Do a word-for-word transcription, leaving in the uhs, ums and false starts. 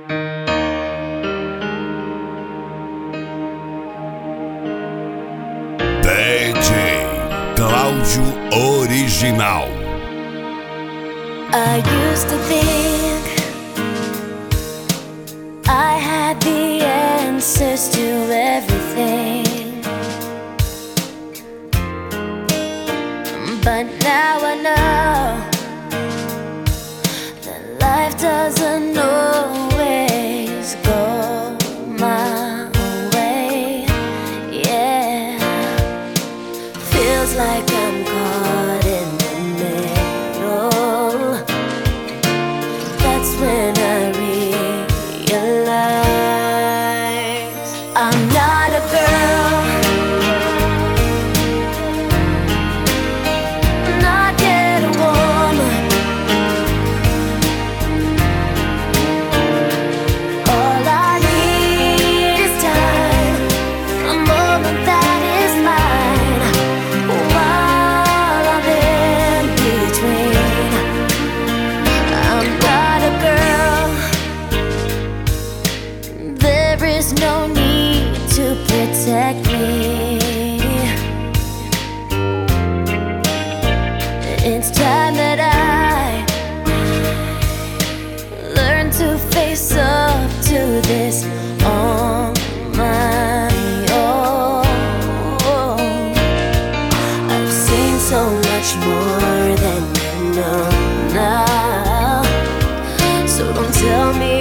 D J Cláudio Original. I used to think I had the answers to everything, but now I know that life doesn't always go my way. Yeah, feels like I'm caught in the middle. That's when I realize I'm not a girl, not yet a woman. All I need is time, a moment that is mine, while I'm in between. I'm not a girl, there is no need to protect me. It's time that I learn to face up to this on my own. I've seen so much more than you know now, so don't tell me